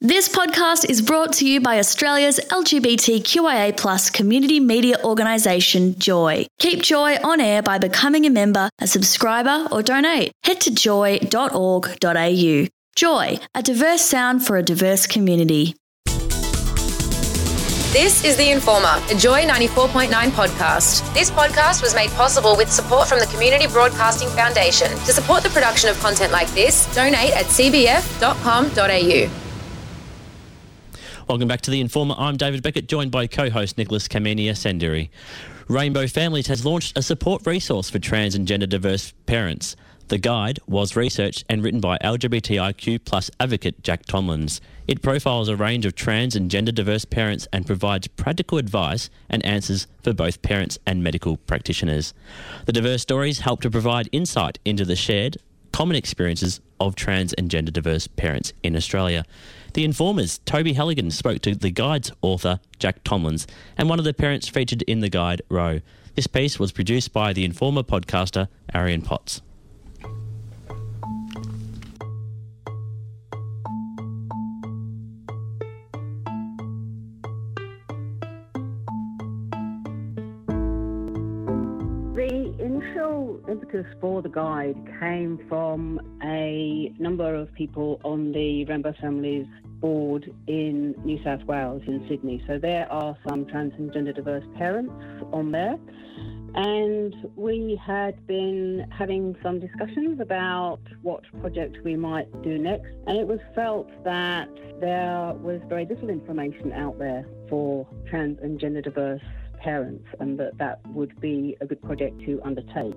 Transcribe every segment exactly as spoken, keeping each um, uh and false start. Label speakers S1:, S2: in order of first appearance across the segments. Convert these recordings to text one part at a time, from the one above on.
S1: This podcast is brought to you by Australia's L G B T Q I A plus community media organisation, Joy. Keep Joy on air by becoming a member, a subscriber or donate. Head to joy dot org dot a u. Joy, a diverse sound for a diverse community.
S2: This is The Informer, a Joy ninety-four point nine podcast. This podcast was made possible with support from the Community Broadcasting Foundation. To support the production of content like this, donate at c b f dot com dot a u.
S3: Welcome back to The Informer. I'm David Beckett, joined by co-host Nicholas Kamenia Sendiri. Rainbow Families has launched a support resource for trans and gender diverse parents. The guide was researched and written by L G B T I Q plus advocate Jack Tomlins. It profiles a range of trans and gender diverse parents and provides practical advice and answers for both parents and medical practitioners. The diverse stories help to provide insight into the shared, common experiences of trans and gender diverse parents in Australia. The Informer's Toby Halligan spoke to the guide's author, Jack Tomlins, and one of the parents featured in the guide, Ro. This piece was produced by the Informer podcaster, Arian Potts.
S4: The initial impetus for the guide came from a number of people on the Rainbow Families board in New South Wales, in Sydney. So there are some trans and gender diverse parents on there. And we had been having some discussions about what project we might do next. And it was felt that there was very little information out there for trans and gender diverse parents, and that that would be a good project to undertake.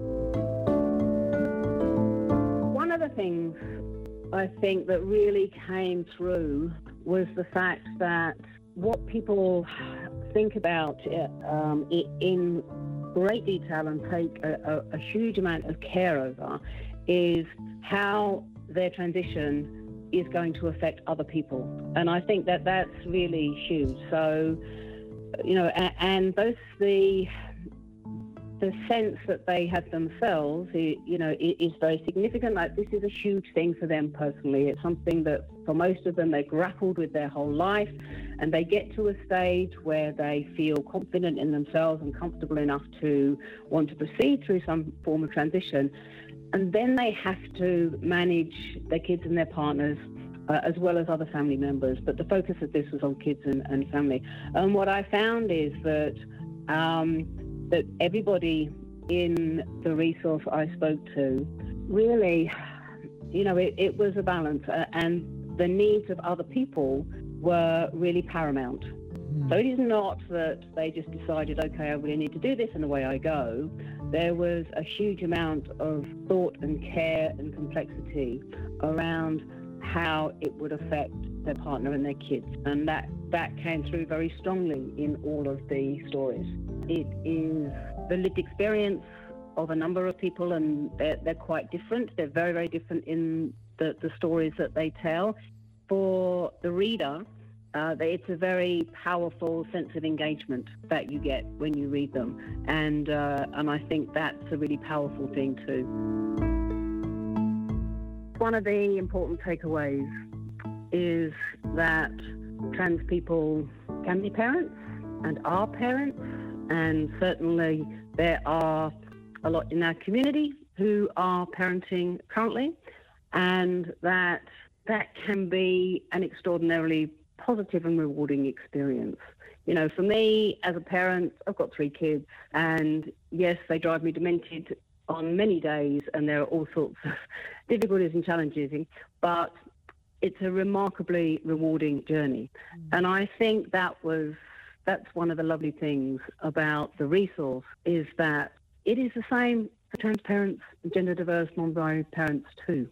S4: One of the things I think that really came through was the fact that what people think about it, um, it in great detail and take a, a, a huge amount of care over is how their transition is going to affect other people. And I think that that's really huge. So, you know, and both the the sense that they have themselves, you know, is very significant. Like, this is a huge thing for them personally. It's something that for most of them they grappled with their whole life, and they get to a stage where they feel confident in themselves and comfortable enough to want to proceed through some form of transition. And then they have to manage their kids and their partners, Uh, as well as other family members. But the focus of this was on kids and, and family. And what I found is that um, that everybody in the resource I spoke to really, you know, it, it was a balance, uh, and the needs of other people were really paramount. Mm. So it is not that they just decided, okay, I really need to do this and away I go. There was a huge amount of thought and care and complexity around how it would affect their partner and their kids. And that, that came through very strongly in all of the stories. It is the lived experience of a number of people, and they're, they're quite different. They're very, very different in the, the stories that they tell. For the reader, uh, it's a very powerful sense of engagement that you get when you read them. And, uh, and I think that's a really powerful thing too. One of the important takeaways is that trans people can be parents and are parents, and certainly there are a lot in our community who are parenting currently, and that that can be an extraordinarily positive and rewarding experience. You know, for me as a parent, I've got three kids, and yes, they drive me demented on many days, and there are all sorts of difficulties and challenges, but it's a remarkably rewarding journey. Mm. And I think that was that's one of the lovely things about the resource, is that it is the same for trans parents and gender diverse non-binary parents too.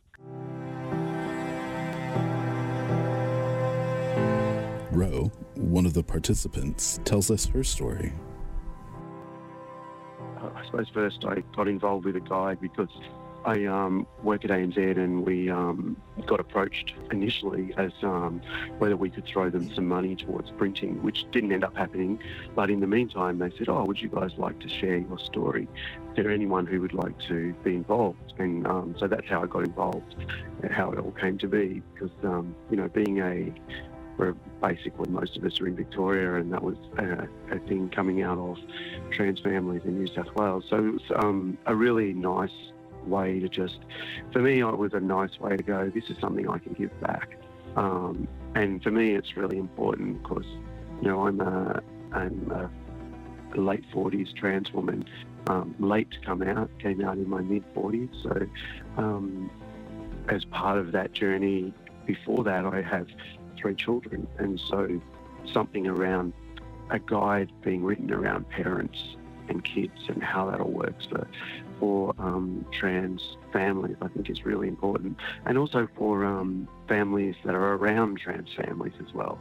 S5: Ro, one of the participants, tells us her story.
S6: I suppose first I got involved with a guide because I um, work at A N Z, and we um, got approached initially as um, whether we could throw them some money towards printing, which didn't end up happening. But in the meantime, they said, oh, would you guys like to share your story? Is there anyone who would like to be involved? And um, so that's how I got involved, and how it all came to be, because, um, you know, being a, we're basically most of us are in Victoria, and that was a, a thing coming out of trans families in New South Wales. So it was um, a really nice way to just, for me, it was a nice way to go, this is something I can give back. Um, and for me, it's really important because, you know, I'm a, I'm a late forties trans woman, um, late to come out, came out in my mid forties. So um, as part of that journey, before that, I have three children. And so something around a guide being written around parents and kids and how that all works for, for um, trans families, I think is really important. And also for um, families that are around trans families as well.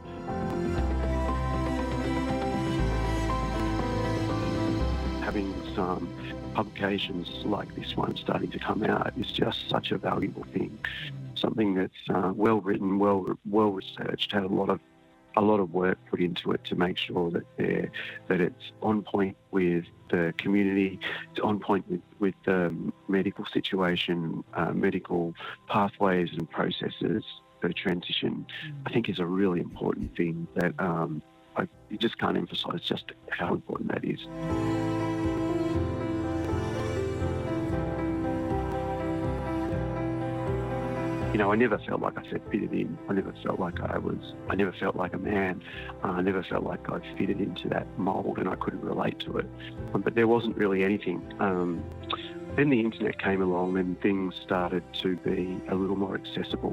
S6: Having some publications like this one starting to come out is just such a valuable thing. Something that's uh, well written, well well researched, had a lot of a lot of work put into it to make sure that they're that it's on point with the community, it's on point with, with the medical situation, uh, medical pathways and processes for transition. I think is a really important thing that um, I you just can't emphasise just how important that is. You know, I never felt like I fitted in. I never felt like I was, I never felt like a man. Uh, I never felt like I fitted into that mould and I couldn't relate to it. Um, but there wasn't really anything. Um, then the internet came along and things started to be a little more accessible.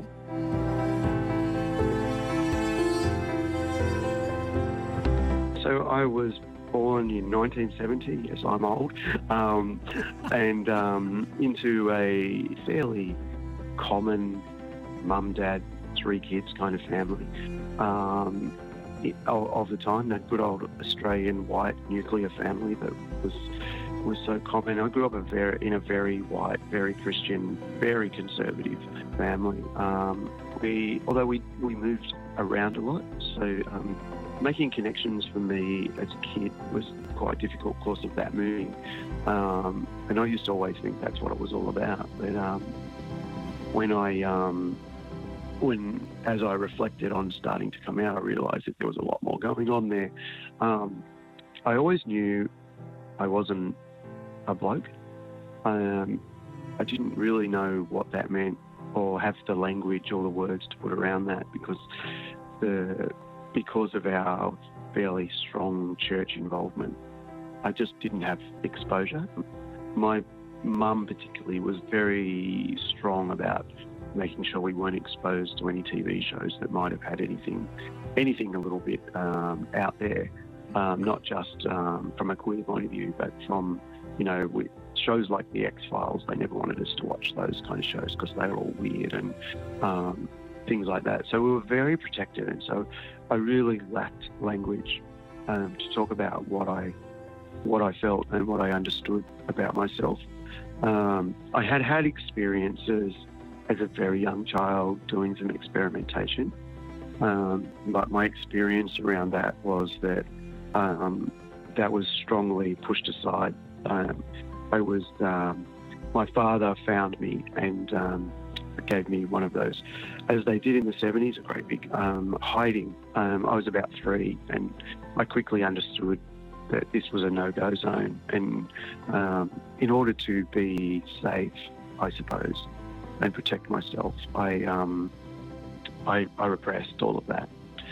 S6: So I was born in nineteen seventy, yes, I'm old, um, and um, into a fairly common mum, dad, three kids kind of family um, it, of, of the time, that good old Australian white nuclear family that was was so common. I grew up a very, in a very white, very Christian, very conservative family. Um, we, although we, we moved around a lot, so um, making connections for me as a kid was quite difficult because of that moving. Um, and I used to always think that's what it was all about. But um, when I, um, when as I reflected on starting to come out, I realised that there was a lot more going on there. Um, I always knew I wasn't a bloke. Um, I didn't really know what that meant or have the language or the words to put around that because the because of our fairly strong church involvement. I just didn't have exposure. My mum particularly was very strong about making sure we weren't exposed to any T V shows that might have had anything, anything a little bit um, out there, um, not just um, from a queer point of view, but from, you know, we, shows like The X-Files. They never wanted us to watch those kind of shows because they were all weird and um, things like that. So we were very protected, and so I really lacked language um, to talk about what I what I felt and what I understood about myself. Um, I had had experiences as a very young child doing some experimentation, um, but my experience around that was that um, that was strongly pushed aside. Um, I was, um, my father found me and um, gave me one of those, as they did in the seventies, a great big um, hiding. Um, I was about three, and I quickly understood that this was a no-go zone, and um, in order to be safe, I suppose, and protect myself, I um, I, I repressed all of that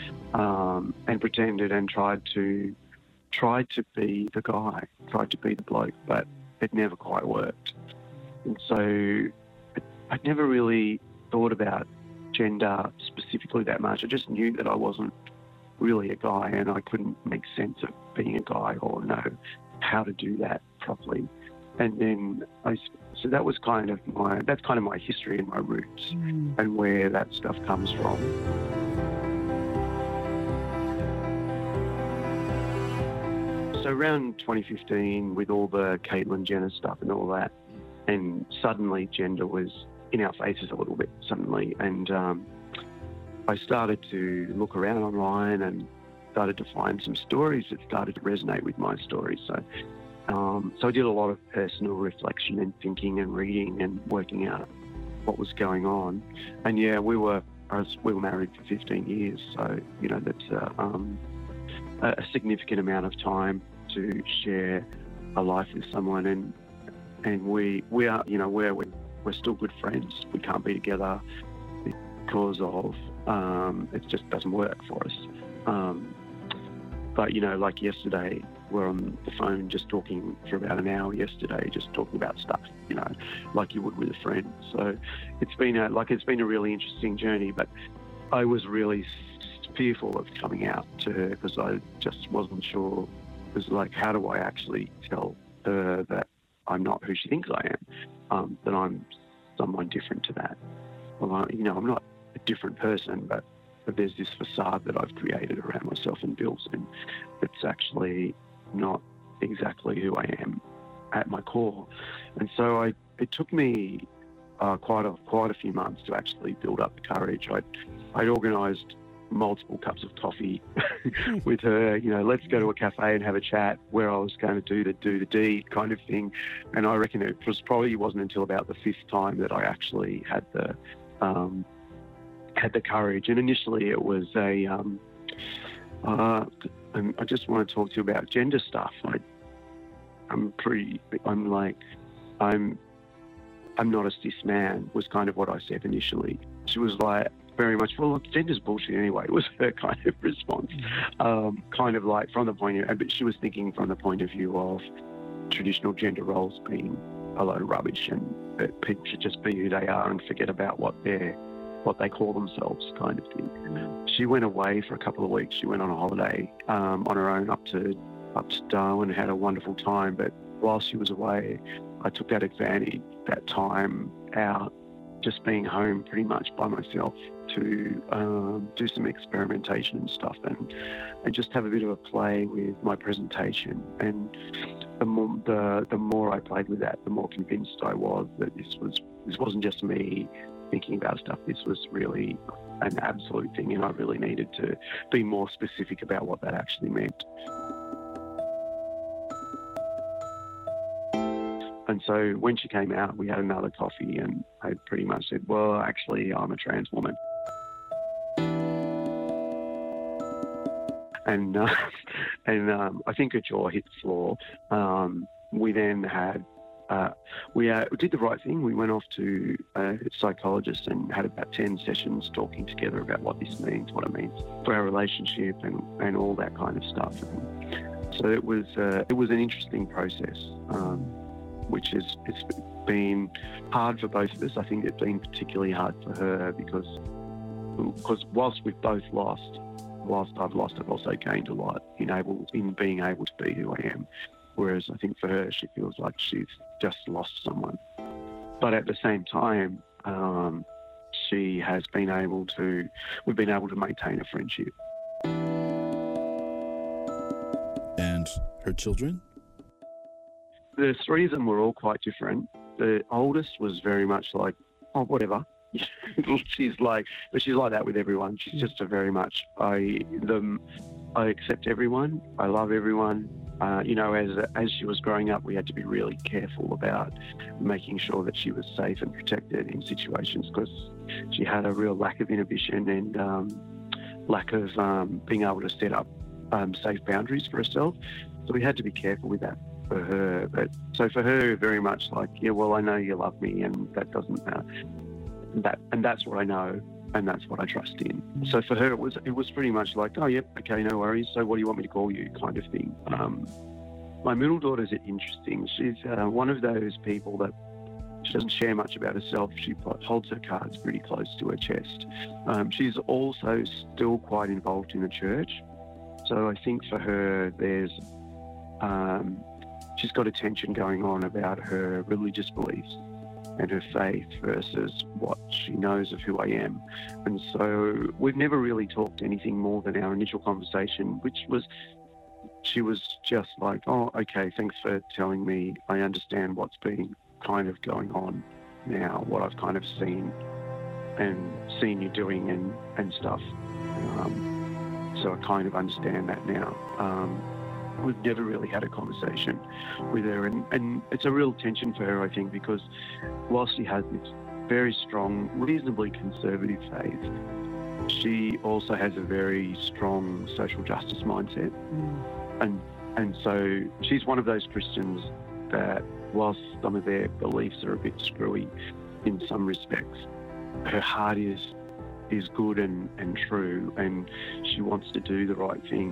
S6: um, and pretended and tried to tried to be the guy, tried to be the bloke, but it never quite worked. And so I never really thought about gender specifically that much. I just knew that I wasn't really a guy, and I couldn't make sense of being a guy or know how to do that properly. And then I, so that was kind of my, that's kind of my history and my roots mm. and where that stuff comes from. So around twenty fifteen, with all the Caitlyn Jenner stuff and all that, and suddenly gender was in our faces a little bit suddenly. And um, I started to look around online and started to find some stories that started to resonate with my story. So, um, so I did a lot of personal reflection and thinking and reading and working out what was going on. And yeah, we were I was, we were married for fifteen years, so you know that's uh, um, a significant amount of time to share a life with someone, and and we we are you know we're we're still good friends. We can't be together because of um, it just doesn't work for us. Um, but you know, like yesterday, we're on the phone just talking for about an hour yesterday, just talking about stuff, you know, like you would with a friend. So it's been a, like it's been a really interesting journey, but I was really fearful of coming out to her because I just wasn't sure. It was like, how do I actually tell her that I'm not who she thinks I am, um, that I'm someone different to that? Well, I, you know, I'm not a different person, but, but there's this facade that I've created around myself and built, and it's actually not exactly who I am at my core. And so I, it took me uh, quite a quite a few months to actually build up the courage. I'd, I'd organised multiple cups of coffee with her, you know, let's go to a cafe and have a chat, where I was going to do the do the deed kind of thing. And I reckon it was probably wasn't until about the fifth time that I actually had the um, had the courage. And initially it was a um, uh, and I just want to talk to you about gender stuff. I, I'm pretty, I'm like, I'm, I'm not a cis man, was kind of what I said initially. She was like, very much, well, look, gender's bullshit anyway, was her kind of response. Um, kind of like from the point of, but she was thinking from the point of view of traditional gender roles being a load of rubbish, and that people should just be who they are and forget about what they're, what they call themselves, kind of thing. She went away for a couple of weeks. She went on a holiday um, on her own up to up to Darwin, had a wonderful time. But while she was away, I took that advantage, that time out, just being home pretty much by myself, to um, do some experimentation and stuff, and and just have a bit of a play with my presentation. And the more the the more I played with that, the more convinced I was that this was this wasn't just me thinking about stuff. This was really an absolute thing, and I really needed to be more specific about what that actually meant. And so when she came out, we had another coffee, and I pretty much said, well, actually, I'm a trans woman. And uh, and um, I think her jaw hit the floor. Um, we then had, uh, we, uh, we did the right thing. We went off to a psychologist and had about ten sessions talking together about what this means, what it means for our relationship, and, and all that kind of stuff. And so it was uh, it was an interesting process, um, which is it's been hard for both of us. I think it's been particularly hard for her because because whilst we've both lost, whilst I've lost, I've also gained a lot in able in being able to be who I am. Whereas I think for her, she feels like she's just lost someone. But at the same time, um, she has been able to, we've been able to maintain a friendship.
S5: And her children?
S6: The three of them were all quite different. The oldest was very much like, oh, whatever. she's like, but she's like that with everyone. She's just a very much, I, them, I accept everyone. I love everyone. Uh, you know, as as she was growing up, we had to be really careful about making sure that she was safe and protected in situations, because she had a real lack of inhibition and um, lack of um, being able to set up um, safe boundaries for herself. So we had to be careful with that for her. But so for her, very much like, yeah, well, I know you love me, and that doesn't matter. That and that's what I know, and that's what I trust in. So for her, it was it was pretty much like, oh, yep, okay, no worries. So what do you want me to call you, kind of thing. Um, my middle daughter's interesting. She's uh, one of those people that she doesn't share much about herself. She holds her cards pretty close to her chest. Um, she's also still quite involved in the church. So I think for her, there's um, she's got a tension going on about her religious beliefs and her faith versus what she knows of who I am. And so we've never really talked anything more than our initial conversation, which was, she was just like, oh, okay, thanks for telling me. I understand what's being kind of going on now, what I've kind of seen and seen you doing and, and stuff. Um, so I kind of understand that now. Um, we've never really had a conversation with her, and, and it's a real tension for her, I think, because whilst she has this very strong, reasonably conservative faith, she also has a very strong social justice mindset. Mm. And and so she's one of those Christians that, whilst some of their beliefs are a bit screwy in some respects, her heart is is good and, and true, and she wants to do the right thing.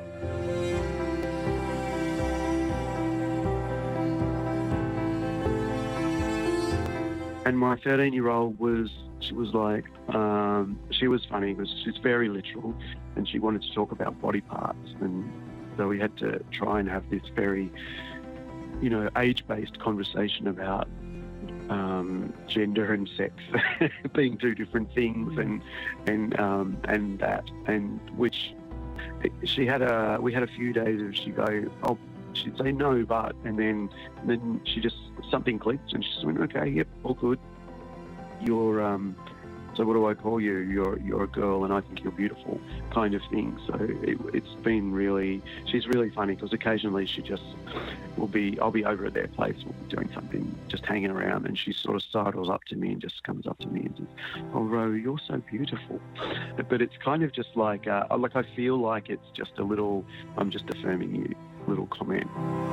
S6: And my thirteen-year-old was, she was like, um, she was funny because she's very literal, and she wanted to talk about body parts. And so we had to try and have this very, you know, age-based conversation about um, gender and sex being two different things, and and um, and that, and which she had a, we had a few days of she go, oh, she'd say no, but, and then and then she just, something clicked, and she just went, okay, yep, all good. You're, um, so what do I call you? You're you're a girl, and I think you're beautiful, kind of thing. So it, it's been really, she's really funny because occasionally she just will be, I'll be over at their place, we'll be doing something, just hanging around, and she sort of sidles up to me and just comes up to me and says, oh, Ro, you're so beautiful. But it's kind of just like, uh, like I feel like it's just a little, I'm just affirming you, little comment.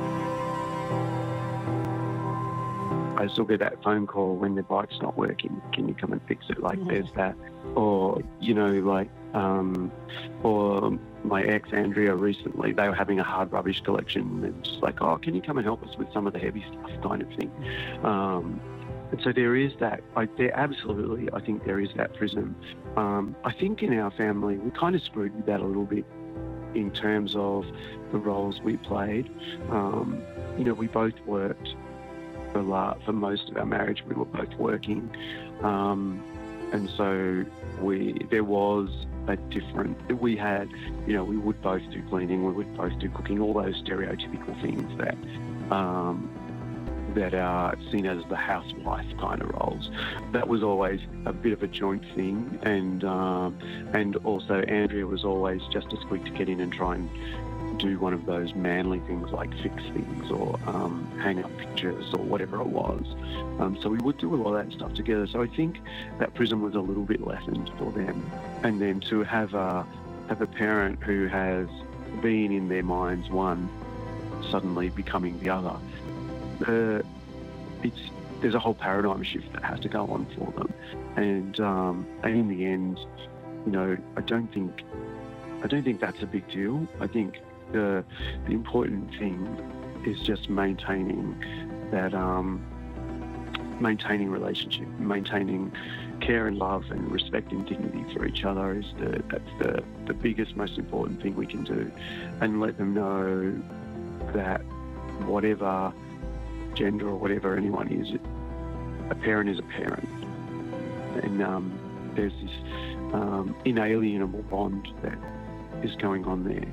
S6: I still get that phone call when the bike's not working. Can you come and fix it? Like, there's that. Or, you know, like, um, or my ex, Andrea, recently, they were having a hard rubbish collection, and just like, oh, can you come and help us with some of the heavy stuff, kind of thing. Um, and so there is that. I, there absolutely, I think there is that prism. Um, I think in our family, we kind of screwed with that a little bit in terms of the roles we played. Um, you know, we both worked. For, la- for most of our marriage, we were both working, um, and so we there was a different. We had, you know, we would both do cleaning, we would both do cooking, all those stereotypical things that um, that are seen as the housewife kind of roles. That was always a bit of a joint thing, and um, and also Andrea was always just as quick to get in and try and do one of those manly things like fix things or um, hang up pictures or whatever it was. Um, so we would do a lot of that stuff together. So I think that prism was a little bit lessened for them. And then to have a, have a parent who has been in their minds one, suddenly becoming the other, uh, it's, there's a whole paradigm shift that has to go on for them. And, um, and in the end, you know, I don't think, I don't think that's a big deal. I think The, the important thing is just maintaining that, um, maintaining relationship, maintaining care and love and respect and dignity for each other is the, that's the, the biggest, most important thing we can do, and let them know that whatever gender or whatever anyone is, a parent is a parent, and um, there's this um, inalienable bond that is going on there.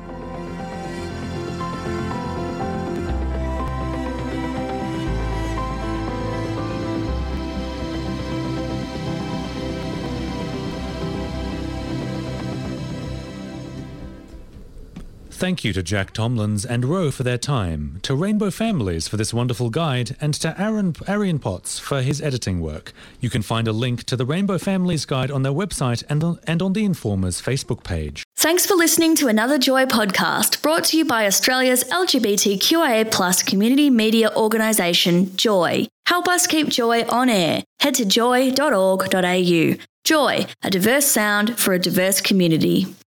S7: Thank you to Jack Tomlins and Ro for their time, to Rainbow Families for this wonderful guide, and to Aaron, Arian Potts for his editing work. You can find a link to the Rainbow Families guide on their website and on, and on the Informer's Facebook page.
S1: Thanks for listening to another Joy podcast brought to you by Australia's L G B T Q I A plus community media organisation, Joy. Help us keep Joy on air. Head to joy dot org dot a u. Joy, a diverse sound for a diverse community.